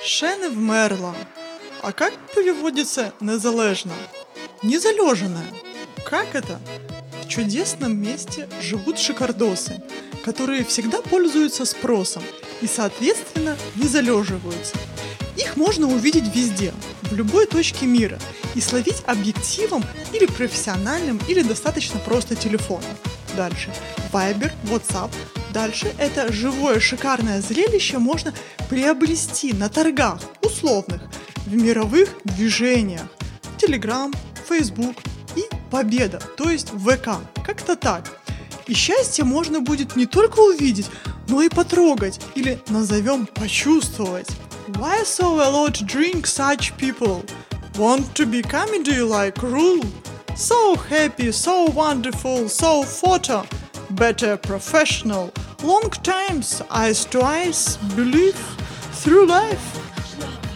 Ще не вмерла. А как переводится «незалежно»? Незалеженная. Как это? В чудесном месте живут шикардосы, которые всегда пользуются спросом и, соответственно, не залеживаются. Их можно увидеть везде, в любой точке мира, и словить объективом или профессиональным, или достаточно просто телефоном. Дальше. Viber, WhatsApp. Дальше это живое шикарное зрелище можно приобрести на торгах условных, в мировых движениях. Telegram, Facebook и Победа, то есть ВК. Как-то так. И счастье можно будет не только увидеть, но и потрогать, или назовем почувствовать. Why so a lot drink such people? Want to be comedy like rule? So happy, so wonderful, so photo, better professional, long times, eyes to eyes, believe through life.